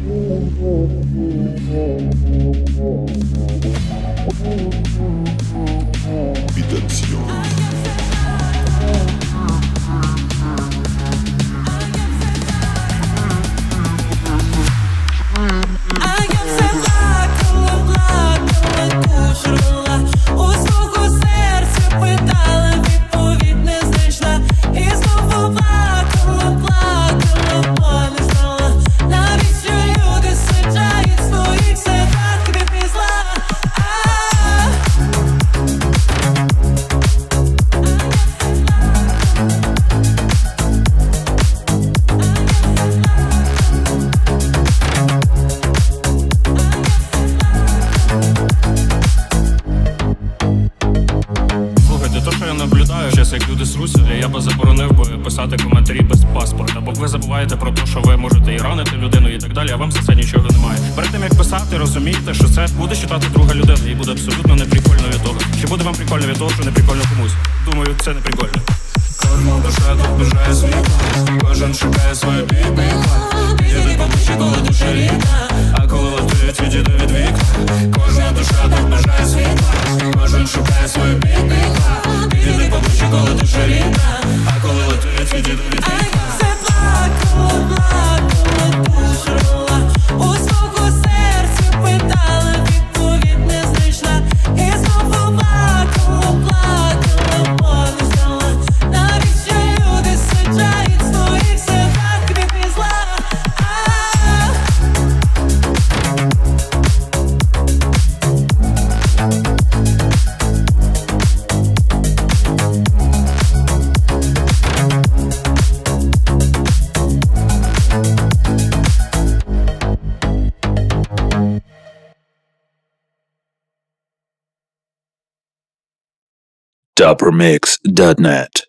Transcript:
Як люди сруся, я би заборонив би писати коментарі без паспорта. Бо ви забуваєте про те, що ви можете і ранити людину і так далі, а вам за це нічого немає. Перед тим як писати, розумійте, що це буде читати друга людина і буде абсолютно неприкольно від того. Чи буде вам прикольно від того, що не прикольно комусь? Думаю, це не прикольно. Кожна душа тут бажає світла, кожен шукає своє бібіка. Підійди поближче, коли душа рідна, а коли летить, відійди від вікна. Кожна душа тут бажає світла, кожен шукає своє бібіка. Підійди поближче, коли душа рідна, а коли летить, відійди від вікна. Doppermix.net